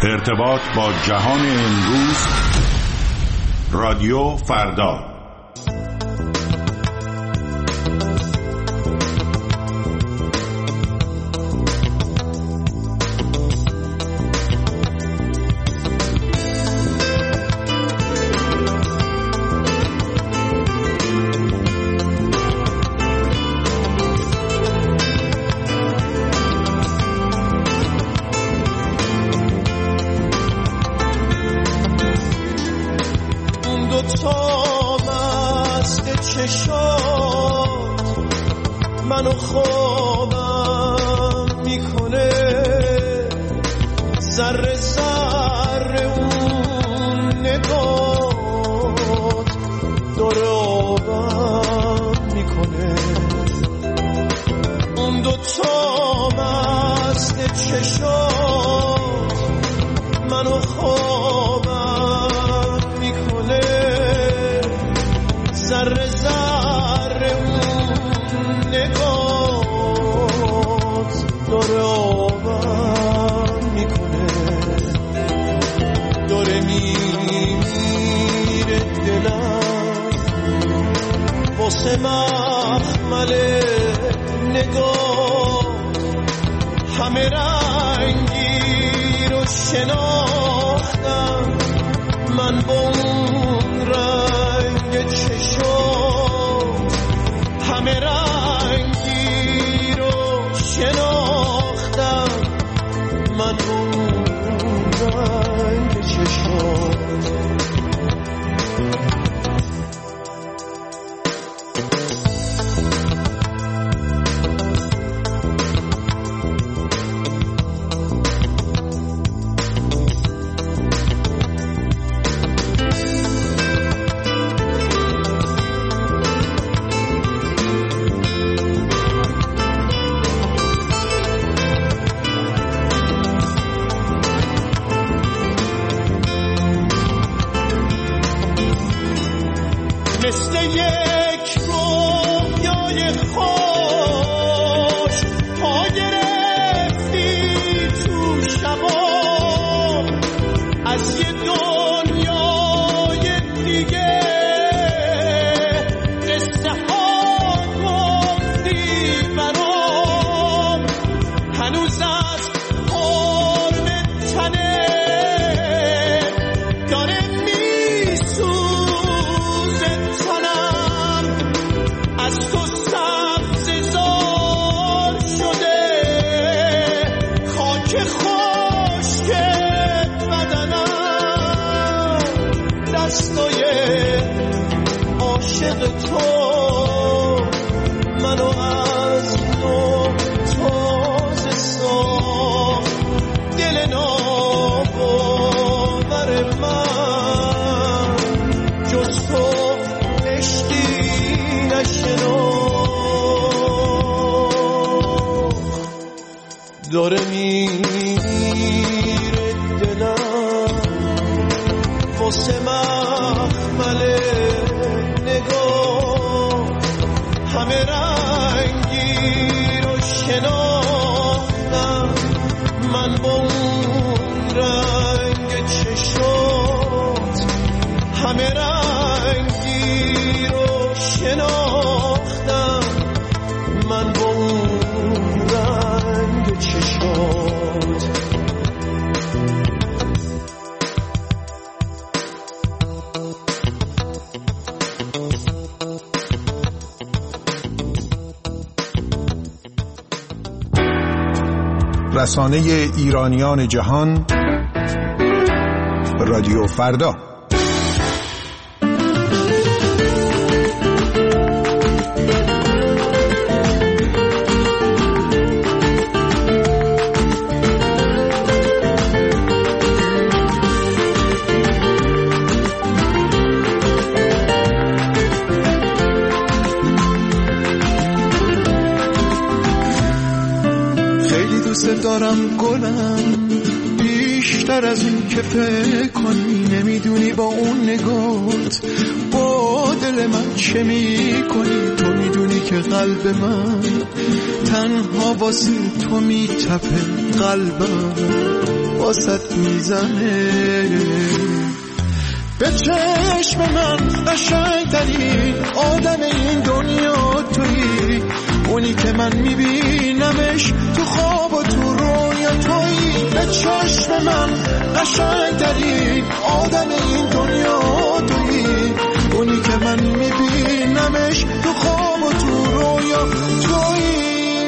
ارتباط با جهان امروز، رادیو فردا. منو خوابم میکنه، ذره ذره اون نگات داره آبم میکنه. اون دوتا مست چشات منو خوابم میکنه، ذره ذره نگات داره آبم میکنه. داره میره دلم واسه مخمل نگات، همه رنگی رو شناختم من با اون رنگ چشات، همه رنگی رو شناختم من اون رنگ چشات. مثل یک رویای خوش پا گرفتی تو شبا، از یه دنیای دیگه قصه ها گفتی برام، هنوز از قرب تنه داره از تو سبززار شده، خاک خشک بدنم دستای عاشق تو منو از نو تازه ساخت. دل ناباور من جز تو عشقی داره میره دلم واسه مخمل نگاه، همه رنگی رو شناختم من با اون رنگ چشات، همه رنگی رو شناختم من با اون رنگ چشات. رسانه ایرانیان جهان، رادیو فردا. دارم گلم بیشتر از این که فکر کنی، نمیدونی با اون نگات با دل من چه میکنی. تو میدونی که قلب من تنها واسه تو میتپه، قلبم واسط میزنه. به چشم من قشنگترین آدم این دنیا تویی، اونی که من میبینمش تو خواب و تو رویا تویی. به چشم من قشنگترین آدم این دنیا تویی، اونی که من میبینمش تو خواب و تو رویا تویی.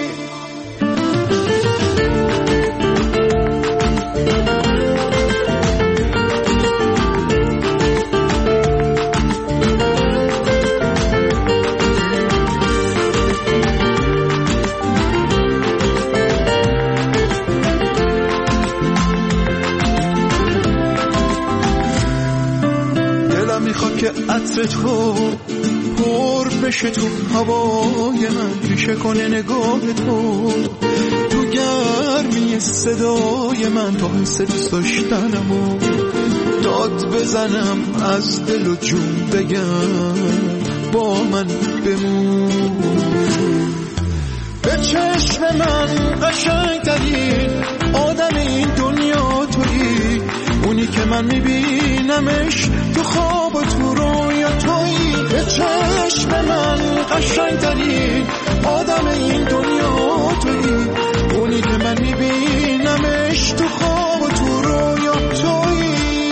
که عطر تو پر بشه تو هوای من، ریشه کنه نگاه تو گرمی صدای من، تا حس دوست داشتنمو داد بزنم از دل و جون بگم با من بمون. به چشم من قشنگترین آدم این دنیا تویی، اونی که من میبینمش تو خواب و تو رویا تویی. به چشم من قشنگترین آدم این دنیا تویی، اونی که من میبینمش تو خواب و تو رویا تویی.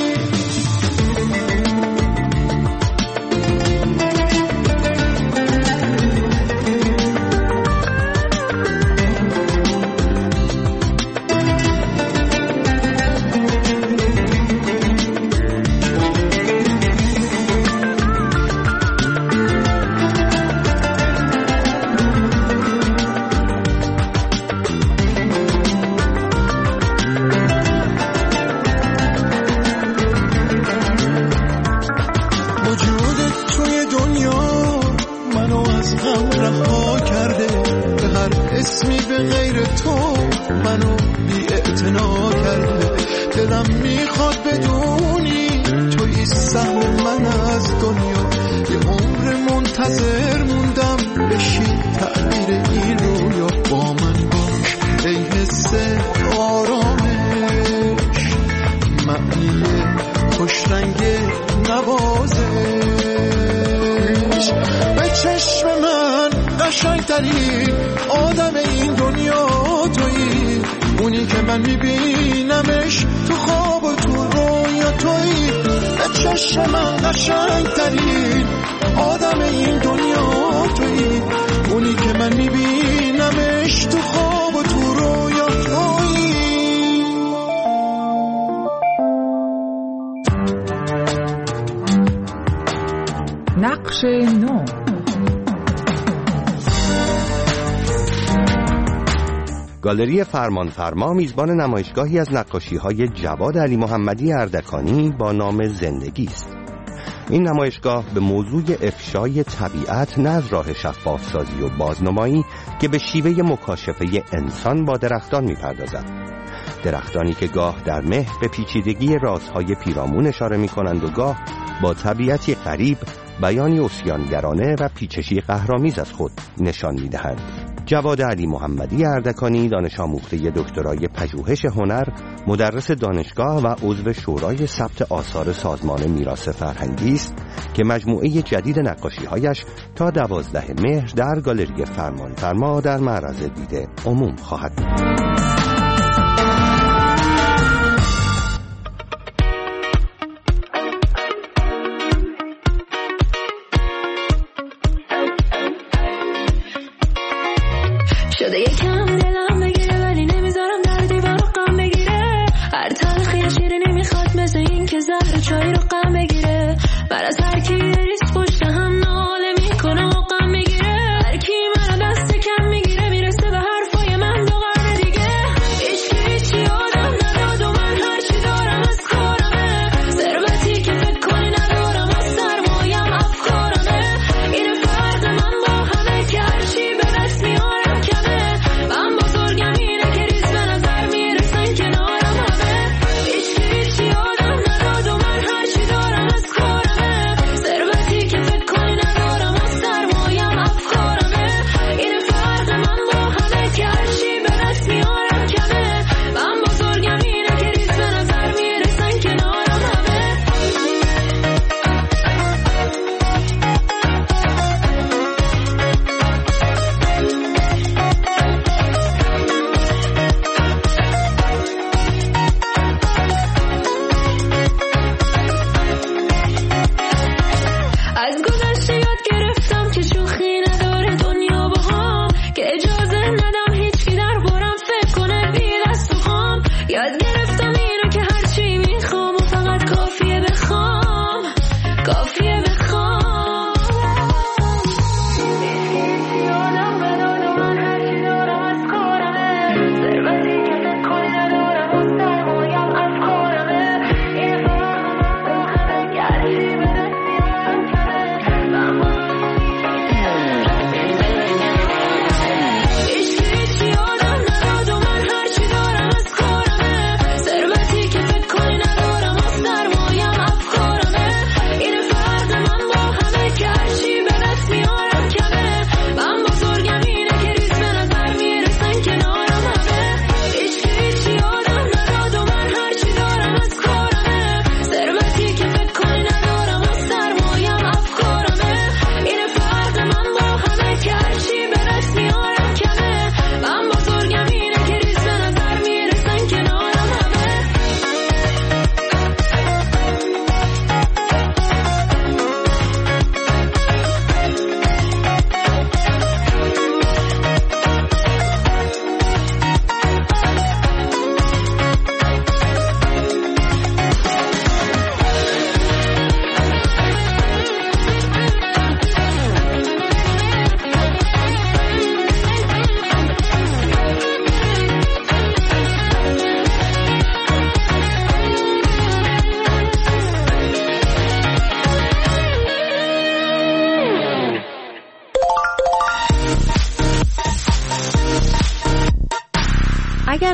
آدم این دنیا تویی، اونی که من میبینمش تو خواب و تو رویا تویی. به چشم من قشنگترین آدم این دنیا تویی، اونی که من میبینمش تو خواب و تو رویا تویی. نقش نو. گالری فرمانفرما میزبان نمایشگاهی از نقاشی‌های جواد علی محمدی اردکانی با نام زندگی است. این نمایشگاه به موضوع افشای طبیعت نه از راه شفاف‌سازی و بازنمایی که به شیوه مکاشفه انسان با درختان می‌پردازد. درختانی که گاه در مه به پیچیدگی رازهای پیرامون اشاره می‌کنند و گاه با طبیعتی غریب بیانی عصیانگرانه و پیچشی قهرآمیز از خود نشان می‌دهند. جواد علی محمدی اردکانی دانش آموخته دکترای پژوهش هنر، مدرس دانشگاه و عضو شورای ثبت آثار سازمان میراث فرهنگی است که مجموعه جدید نقاشی‌هایش تا 12 مهر در گالری فرمانفرما در معرض دید عموم خواهد بود. شده یکم دلم بگیره ولی نمیذارم در دیوار غم بگیره. هر تلخی شیره نمیخواد مثل این که زهر چای رو غم بگیره. بر از هر کی ریس پشت هم ناله میکنه و غم میگیره. هر کی منو دست کم میگیره میرسه به حرفای من دو قرن دیگه. هیچی آدم نداد و من هرچی دارم از کارمه. ثروتی که فکر کنی ندارم از سرمایم افکارمه. این فرق من با همه که هرچی به دست میارم کمه. من بزرگم اینه که ریز به نظر میرسن کنارم همه. هیچی آدم نداد و من هرچی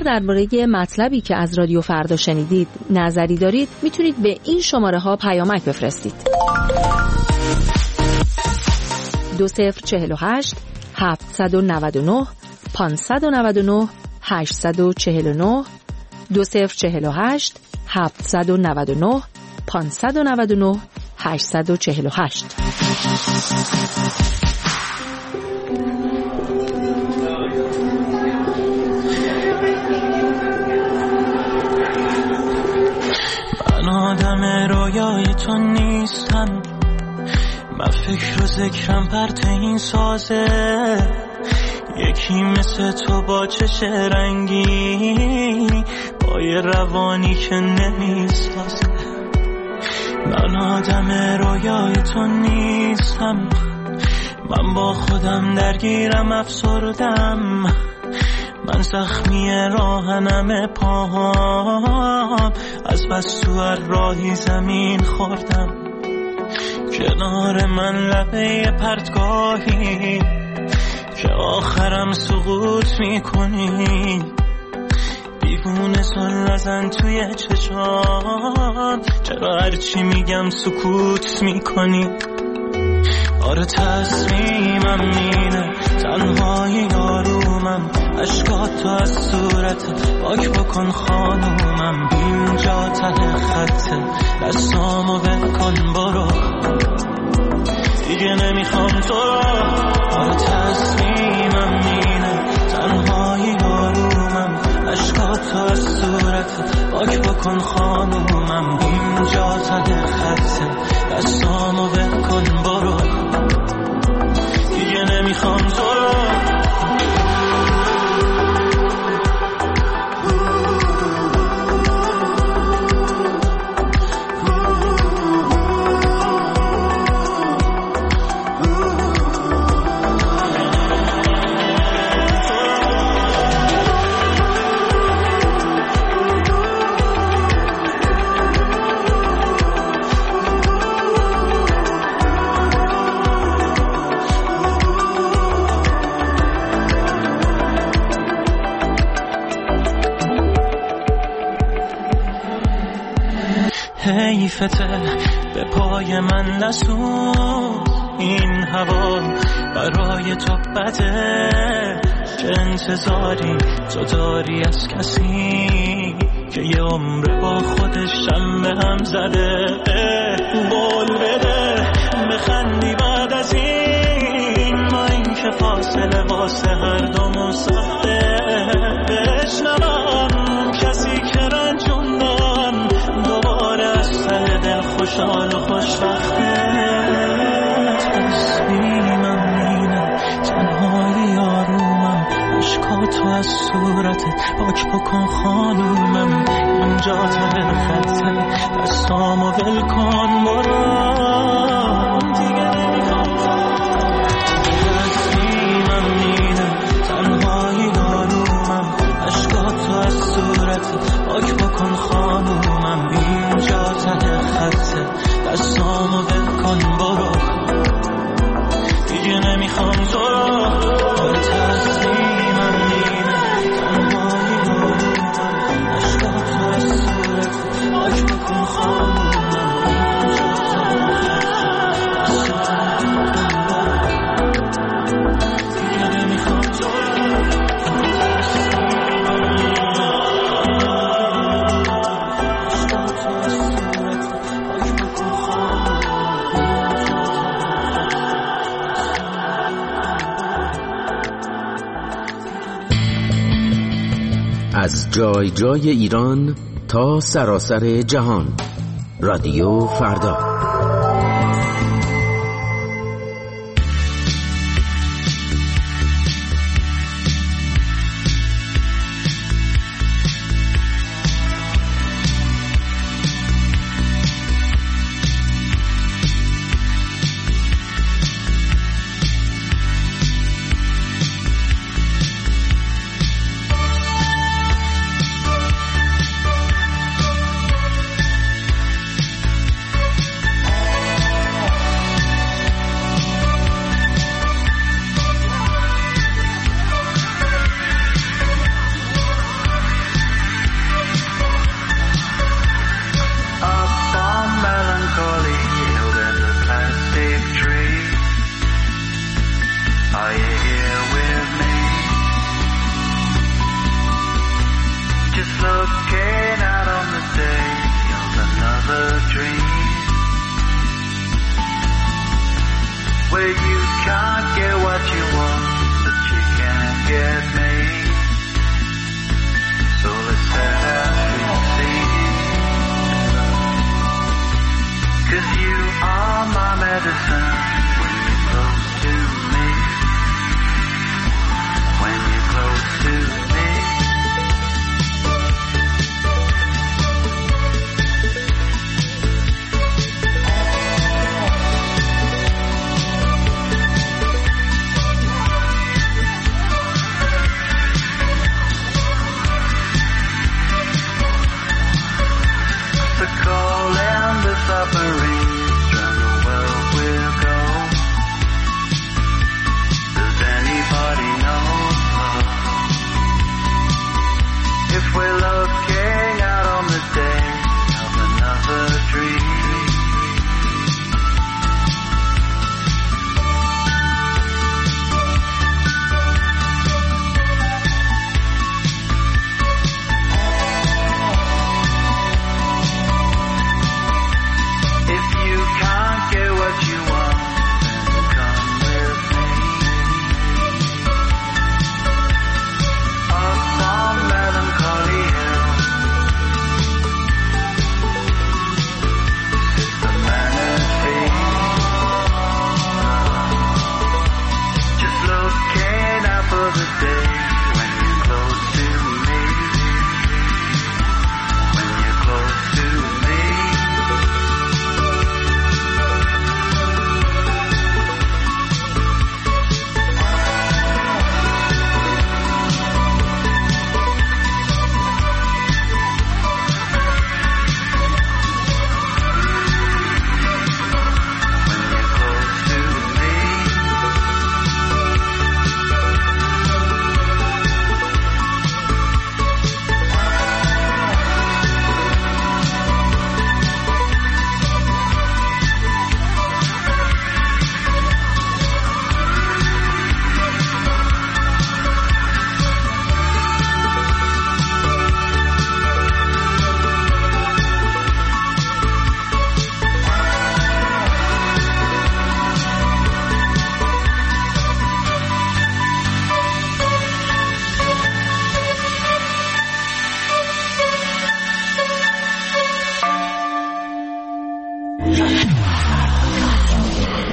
درباره مطلبی که از رادیو فردا شنیدید نظری دارید میتونید به این شماره ها پیامک بفرستید. 2048 799 599 849 2048 799 599 848. من آدم رویای تو نیستم، من فکر و ذکرم پرت این سازه، یکی مثل تو با چش رنگی، با یه روانی که نمیسازه. من آدم رویای تو نیستم، من با خودم درگیرم افسردم، من زخمی راهنم پاهام، از بس تو هر راهی زمین خوردم، کنار من لبه پرتگاهی که آخرم سقوط میکنی، دیوونه سن نزن توی چشام، چرا هرچی میگم سکوت میکنی؟ آره تصمیمم اینه، تنهایی آرومم، اشکات تو از صورت پاک بکن خانومم، اینجا ته خطه، دستامو بکن برو، دیگه نمیخوام تو رو. آره تصمیمم اینه، تنهایی آرومم، اشکات تو از صورت پاک بکن خانومم، اینجا ته خطه، دستامو بکن برو، دیگه نمیخوام تو رو. حیفته به پای من لسون، این هوا برای تو بده، چه انتظاری تو داری از کسی که یه عمر با خودش هم به هم زده؟ قول بده بخندی بعد از این، ما این که فاصله واسه هر دومون سخته، بشنوم کسی که رنجوندم دوباره از ته دل خوشحال و خوشبخته. تصمیمم اینه، تنهایی آرومم، اشکاتو از صورتت پاک بکن خانومم، اینجا ته خطه، دستامو ول کن برو، دیگه نمیخوام. تصمیمم اینه، تنهایی آرومم، اشکاتو از صورتت پاک بکن خانومم، اینجا ته خطه، دستامو ول کن برو، دیگه نمیخوام تو رو. تصمیمم اینه، تنهایی آرومم، اشکاتو از صورتت پاک بکن خانومم، اینجا ته خطه، دستامو ول کن برو، دیگه نمیخوام تو رو. از جای جای ایران تا سراسر جهان، رادیو فردا.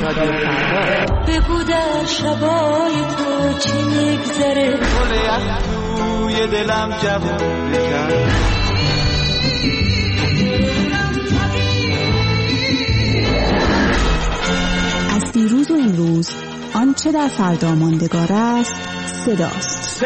رادیو فردا. بگو در شبای تو چی میگذره، گل یخ توی دلم جوون کرد. از دیروز و امروز آنچه در فردا ماندگار است صداست.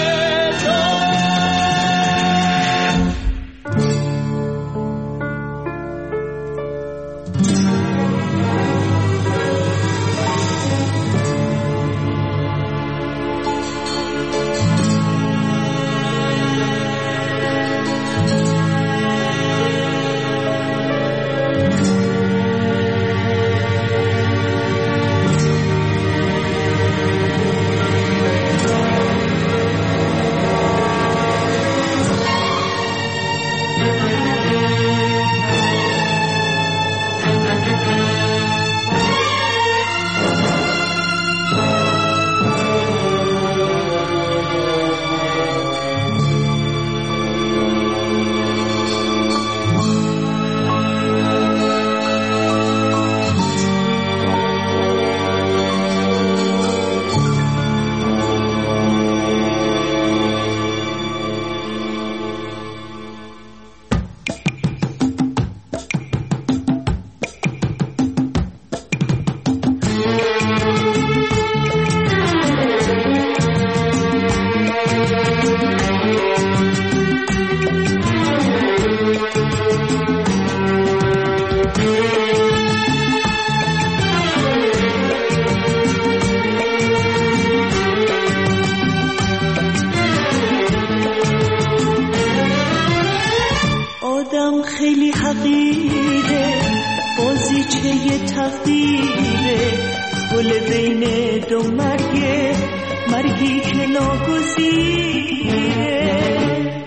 خیلی حقیره، بازیچه تقدیره، گل بین دو مرگه، مرگی که ناگزیره.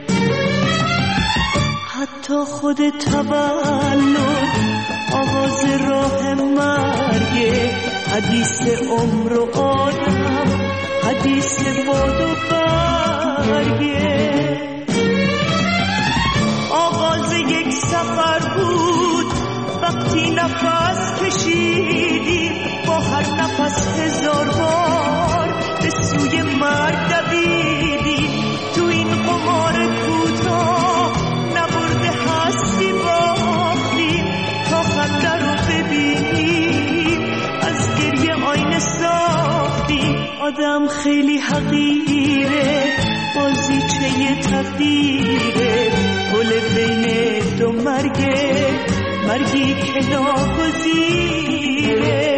حتی خود تولد آغاز راه مرگه، حدیث عمر و آدم، حدیث باد و برگه. آغاز یک سفر بود وقتی نفس کشیدیم، با هر نفس هزار بار به سوی مرگ دویدیم. تو این قمار کوتاه نبرده هستی باختیم، تا خنده رو ببینیم از گریه آینه ساختیم. آدم خیلی حقیره، بازیچه تقدیره، گل بین دو مرگه، مرگی که ناگزیره.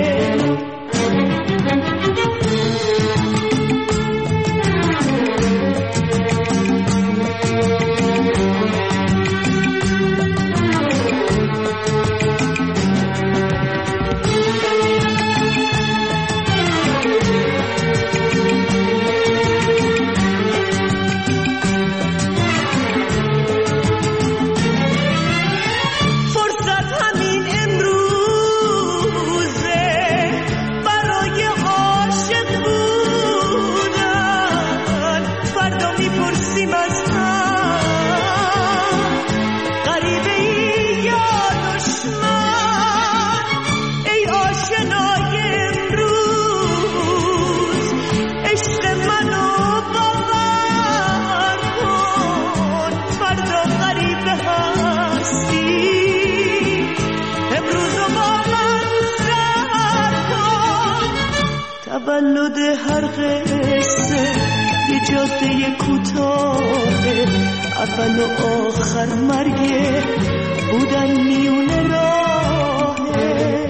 تولد هر قصه یه جاده کوتاهه، اول و آخر مرگه، بودن میونه راهه.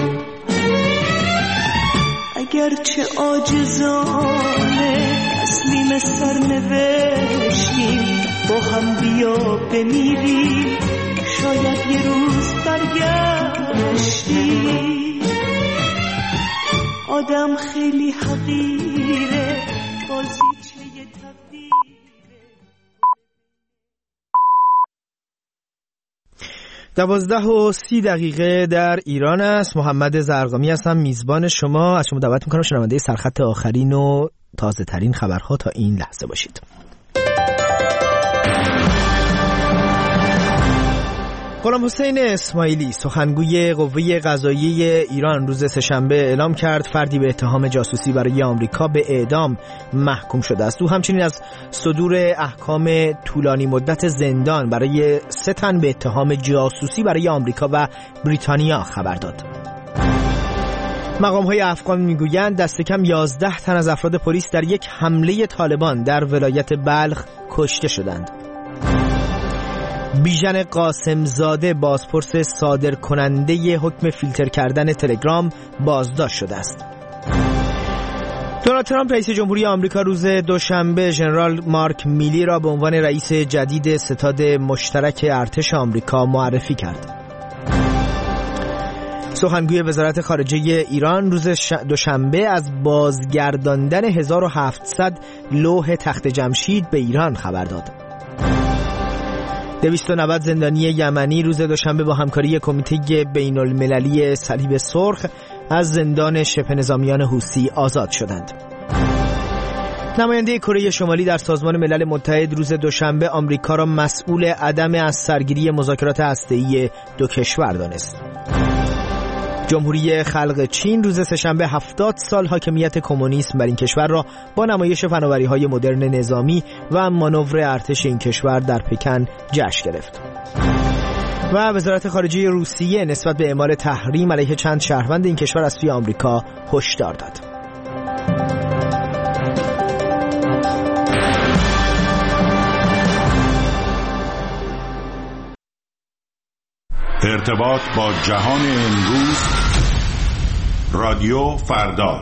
اگرچه عاجزانه تسلیم سرنوشتیم، با هم بیا بمیریم، شاید یه روز برگشتیم. آدم خیلی حقیره، بازیچه تقدیره. 12:30 در ایران است. محمد زرقامی هستم، میزبان شما. از شما دعوت میکنم شنونده سرخط آخرین و تازه ترین خبرها تا این لحظه باشید. غلام حسین اسماعیلی سخنگوی قوه قضاییه ایران روز سه‌شنبه اعلام کرد فردی به اتهام جاسوسی برای آمریکا به اعدام محکوم شده است. او همچنین از صدور احکام طولانی مدت زندان برای 3 تن به اتهام جاسوسی برای آمریکا و بریتانیا خبر داد. مقام‌های افغان میگویند دست کم 11 تن از افراد پلیس در یک حمله طالبان در ولایت بلخ کشته شدند. بیژن قاسمزاده بازپرس صادر کننده حکم فیلتر کردن تلگرام بازداشت شده است. دونالد ترامپ رئیس جمهوری آمریکا روز دوشنبه ژنرال مارک میلی را به عنوان رئیس جدید ستاد مشترک ارتش آمریکا معرفی کرد. سخنگوی وزارت خارجه ایران روز دوشنبه از بازگرداندن 1700 لوح تخت جمشید به ایران خبر داد. 290 زندانی یمنی روز دوشنبه با همکاری کمیته بین‌المللی صلیب سرخ از زندان شبه نظامیان حوثی آزاد شدند. نماینده کره شمالی در سازمان ملل متحد روز دوشنبه آمریکا را مسئول عدم از سرگیری مذاکرات هسته‌ای 2 کشور دانست. جمهوری خلق چین روز سه‌شنبه 70 سال حاکمیت کمونیسم بر این کشور را با نمایش فناوری‌های مدرن نظامی و مانور ارتش این کشور در پکن جشن گرفت. و وزارت خارجه روسیه نسبت به اعمال تحریم علیه چند شهروند این کشور از سوی آمریکا هشدار داد. ارتباط با جهان امروز، رادیو فردا.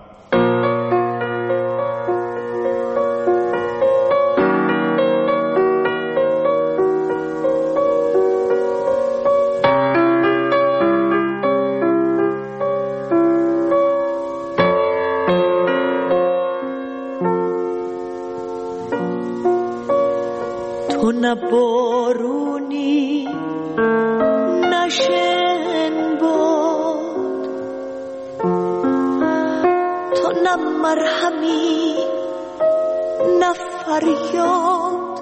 تو نه بارونی نشن بود، تو نه مرهمی نه فریاد،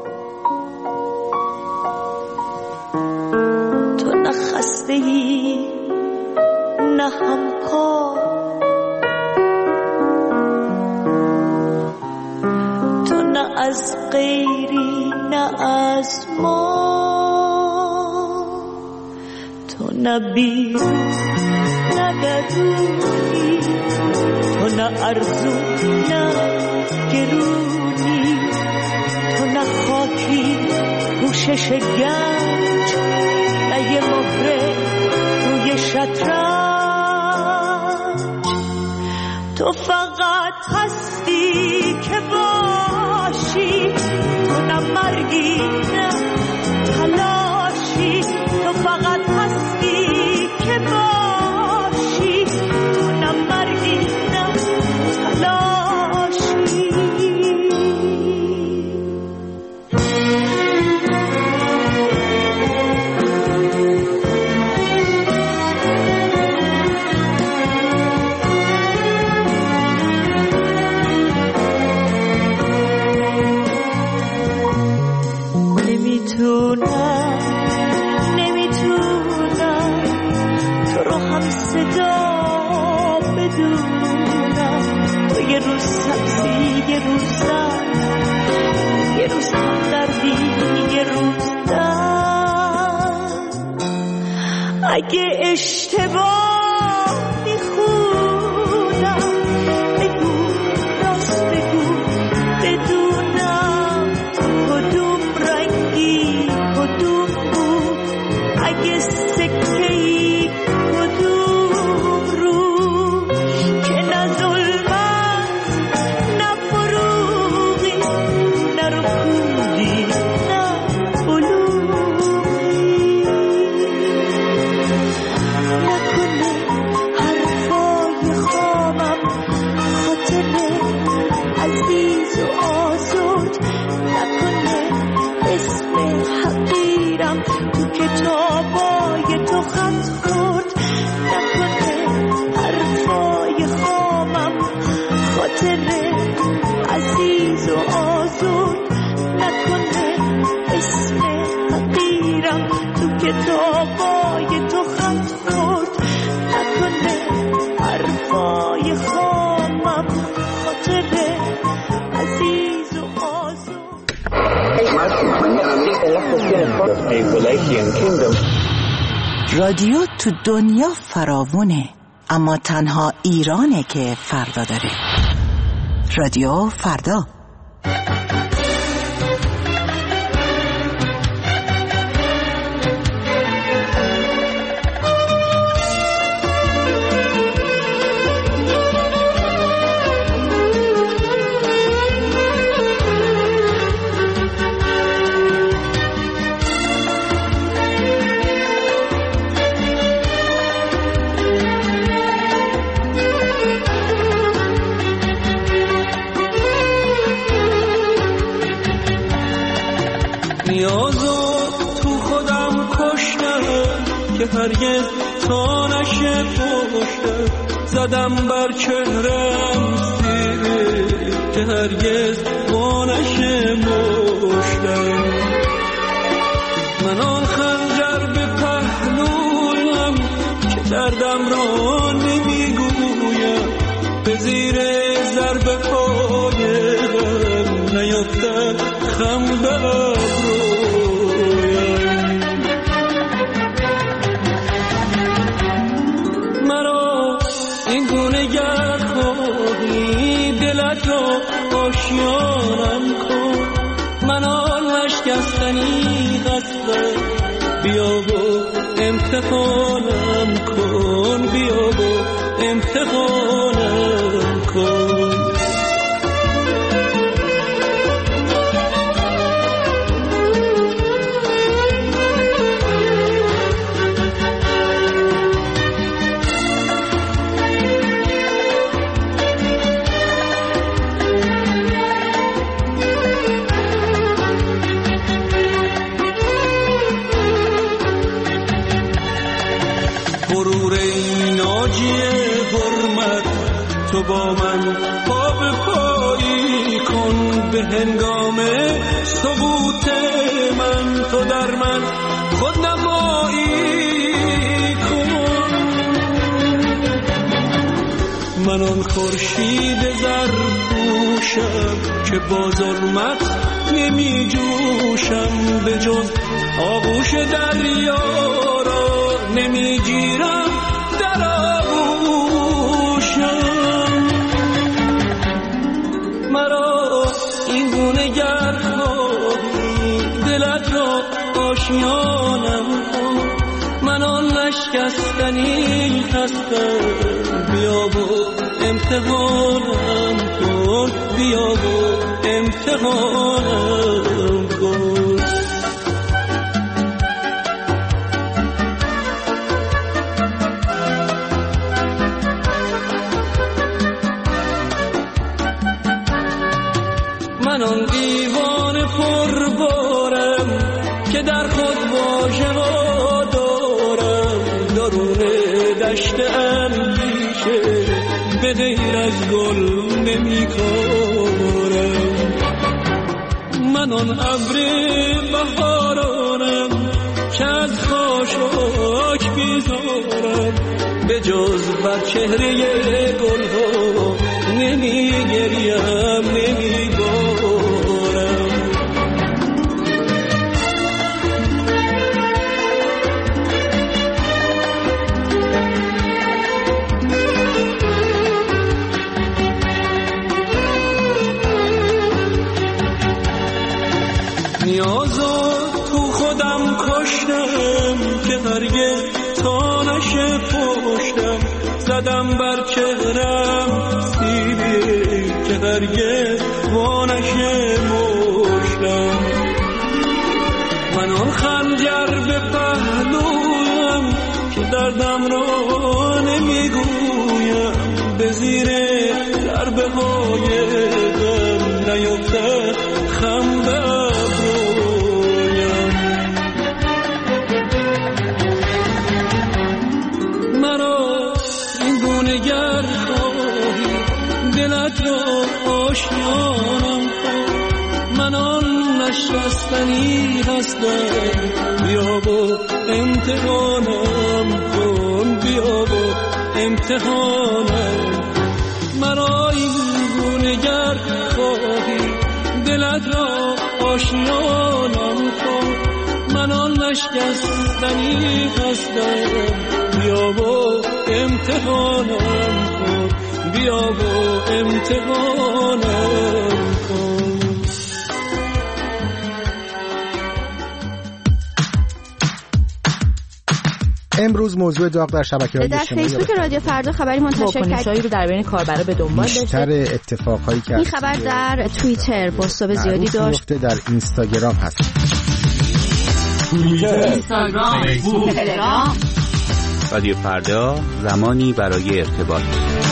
تو نه خسته‌ای نه همکار، تو نه از غیری نه از ما، تو نه بیرون نه درونی، تو نه ارزو نه گرونی، تو نه خاکی پوشش گنج نه یه مهره روی شطرنج، تو فقط هستی که باشی، تو نه مرگی نه تلاشی، تو فقط هستی که باشی، تو نه مرگی نه تلاشی. نمیتونم تو رو هم صدا بدونم، تو یه روز سبزی یه روز یه روز هم دردی یه روز اگه اشتباه میخونم بگو راست بگو بدونم کدوم رنگی کدوم بود، اگه سکه‌ای کدوم رو که نه ظلمت نه فروغی نه رکودی نه بلوغی، نکنه حرفای خامم خاطر عزیز و آزاد، نکنه اسم حقیرم تو کتابای تو خط خورد، نکنه حرفای خامم خاطر عزیز و آزاد، نکنه اسم حقیرم تو کتابای تو خط خورد، نکنه حرفای خامم خاطره عزیز و آزاد. رادیو تو دنیا فراوونه، اما تنها ایرانه که فردا داره. رادیو فردا. هرگز تا نشه پشتم، زدم بر چهرم سیره که هرگز تا نشه مشتم. من آن خنجر به پهلویم که دردم را نمیگویم، به زیر ضربه های غم نیفتد خم به آشیانم کن. من آن نشکستنی هستم، بیا و امتحانم کن، بیا و امتحانم کن. تو با من پا به پایی کن، به هنگام ثبوت من تو در من خودنمایی کن. من آن خورشید زرپوشم که با ظلمت نمی جوشم، به جز آغوش دریا را نمی گیرم در آغوشم. مرا این گونه گر خواهی دلت را آشیانم کن. من آن نشکستنی هستم، بیا و امتحانم کن، بیا و امتحانم کن. من آن دیوان پربارم که در خود واژه ها دارم، درون دشت اندیشه به غیر از گل نمی کارم. من آن ابر بهارانم که از خاشاک بیزارم، به جز بر چهره گل ها نمی گریم، نمی بارم. نیازو تو خودم کشتم که هرگز تا نشه پشتم، زدم بر چهرم سیبی که هرگز وانشه مشتم. من آن خنجر به پهلویم که دردم را نمیگویم، به زیر ضربه های غم نیفتد خم به ابرویم. مرا این گونه گر خواهی دلت را آشیانم کن. من آن نشستنی هستم، بیا و امتحانم کن، بیا و امتحانم. مرا این گونه گر خواهی دلت را آشیانم کن، من آن نشکستنی هستم، بیا و امتحانم کن، بیا و امتحانم کن. امروز موضوع داغ در شبکه‌های اجتماعی در فیسبوک رادیو فردا خبری منتشر کرد رو در بین کاربرا به دنبال داشته. بیشتر اتفاقهایی که این خبر در توییتر بازتاب زیادی داشت. در اینستاگرام هست. اینستاگرام، فیسبوک، تلگرام. رادیو فردا، زمانی برای ارتباط.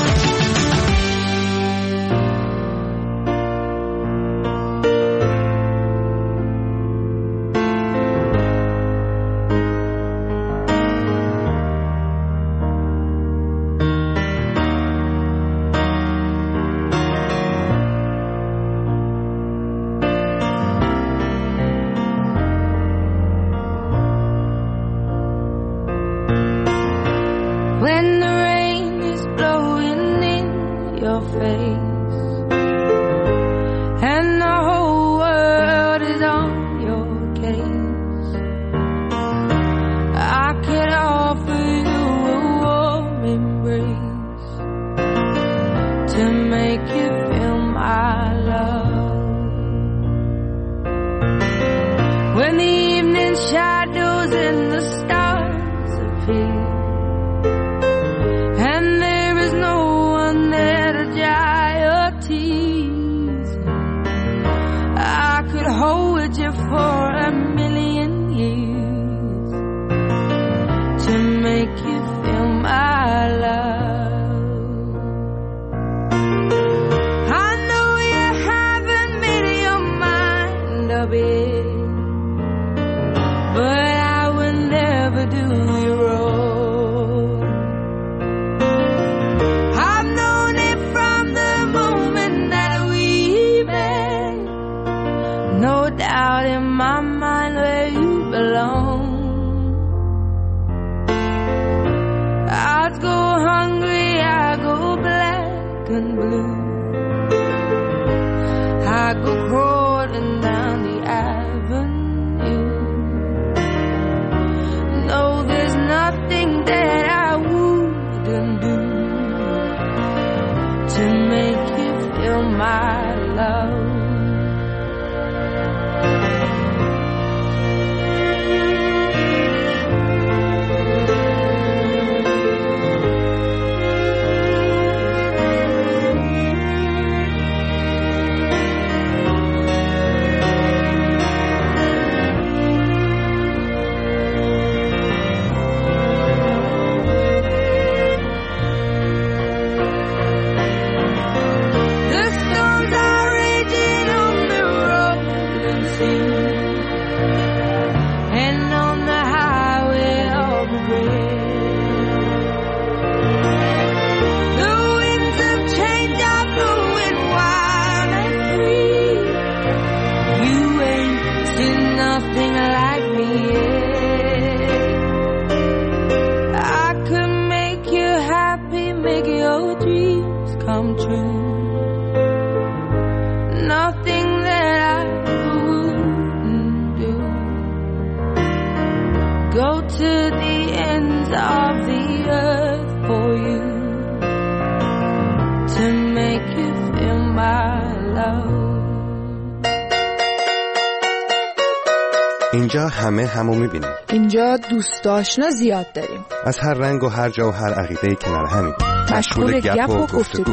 اینجا همو میبینیم. اینجا دوست آشنا زیاد داریم. از هر رنگ و هر جا و هر عقیده‌ای کنار همیم. مشغول گپ و گفتگو.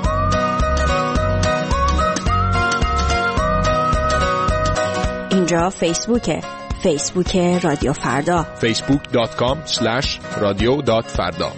اینجا فیسبوک رادیو فردا. facebook.com/radio.farda.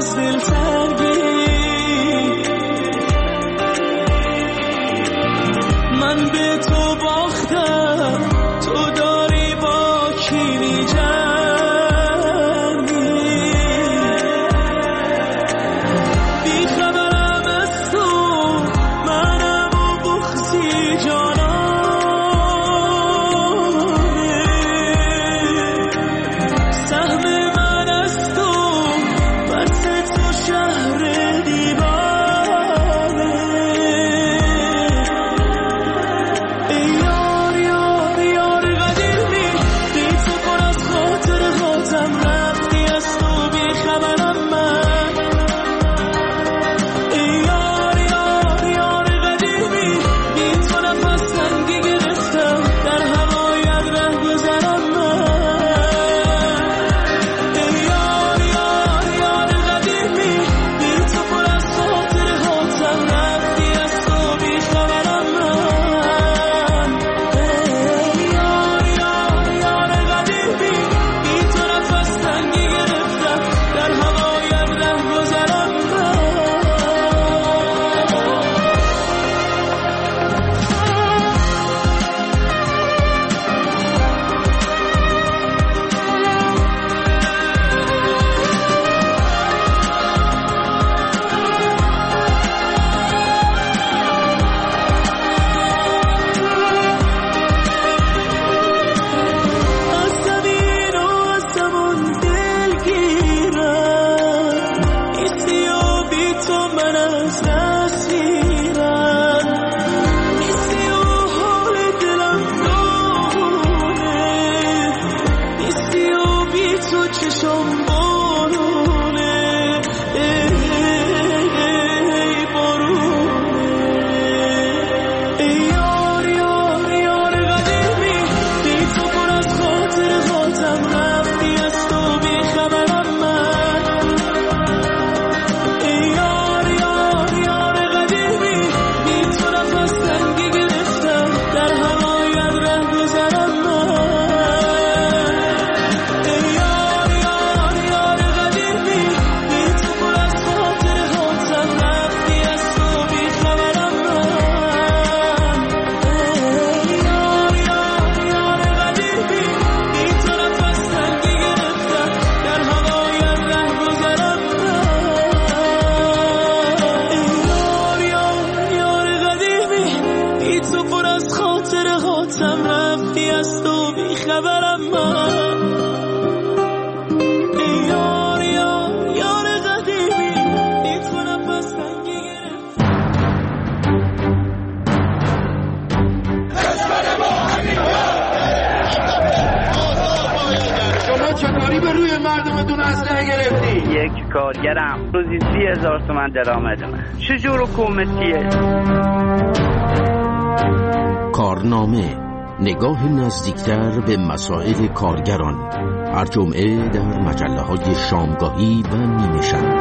کارگرم روزی 30,000 تومان درآمد من. چجور حکومتیه؟ کارنامه، نگاه نزدیکتر به مسائل کارگران، هر جمعه در مجله‌های شامگاهی و نیمه شب.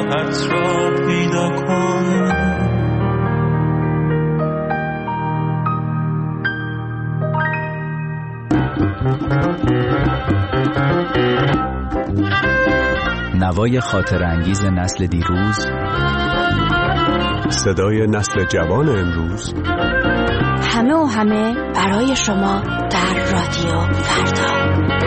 راحت را پیدا کن. نوای خاطر انگیز نسل دیروز، صدای نسل جوان امروز، همه و همه برای شما در رادیو فردا.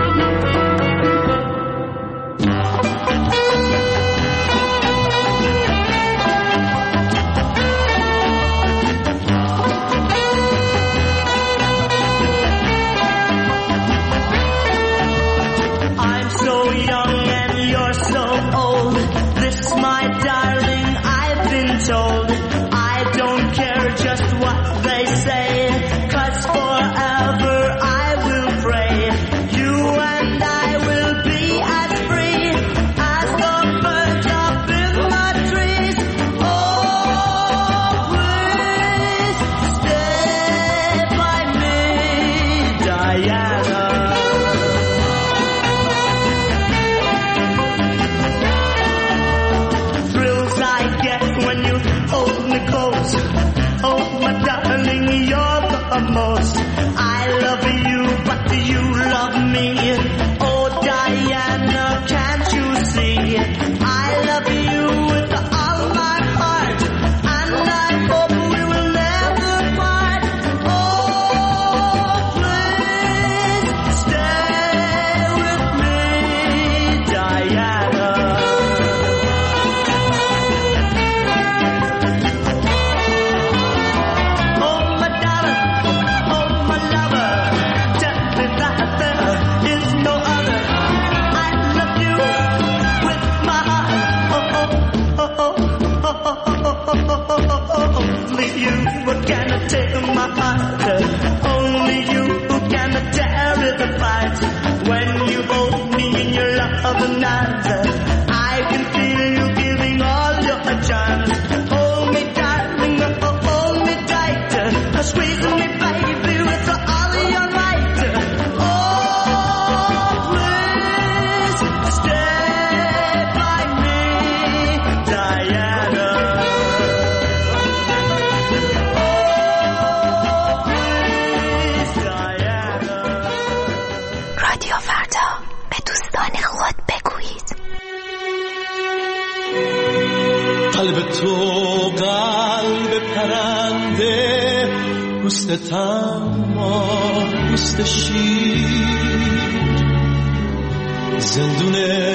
زندون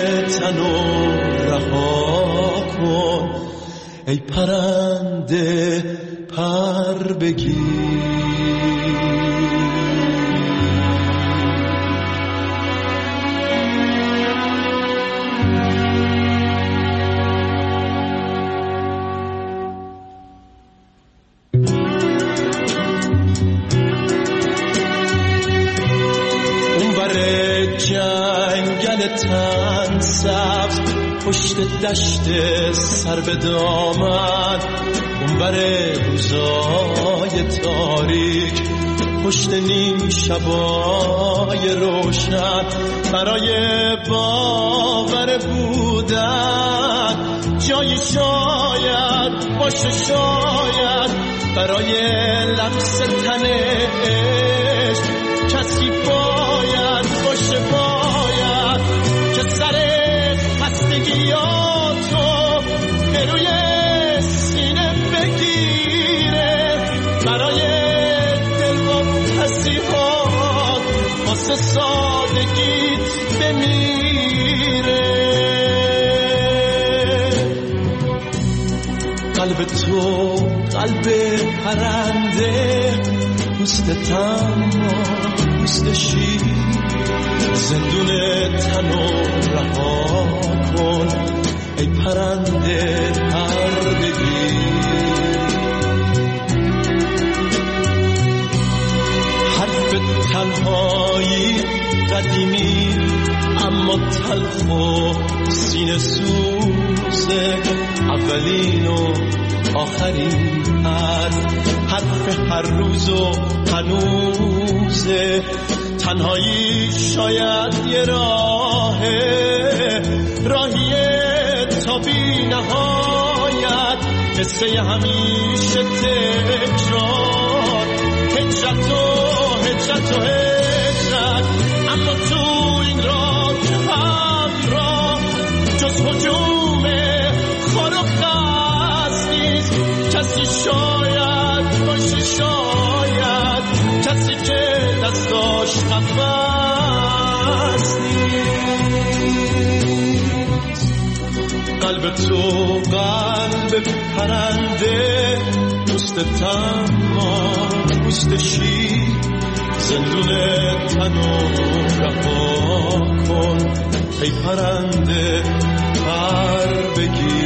تنو رها کن ای پرنده پر بگیر. تن سبز پشت دشت سر به دامن، اونور روزای تاریک پشت نیم شبای روشن، برای باور بودن جایی شاید باشه، شاید برای لمس تن عشق کسی باید باشه، باید که سر خستگیاتو به روی سینه بگیره، برای دلواپسی‌هات واسه سادگیت بمیره. قلب تو قلب پرنده، پوست تما پوست شیر، زندون تنو رها کن ای پرنده پر بگیر. حرف تنهایی قدیمی اما تلخ و سینه سوزه، اولین و آخرین حرف هر روز و هنوزه. تنهایی شاید یه راهیه تا بی بی نهایت، قصه همیشه تکرار، هجرت و هجرت و هجرت. اما تو این راه همراه جز هجوم خار و خس نیست. کسی شاید باشه، شاید کسی که دستاش نفس نیست. قلب تو قلب پرنده، پوست تمام پوست شیر، زندون تنو رها کن ای پرنده، پر بگیر.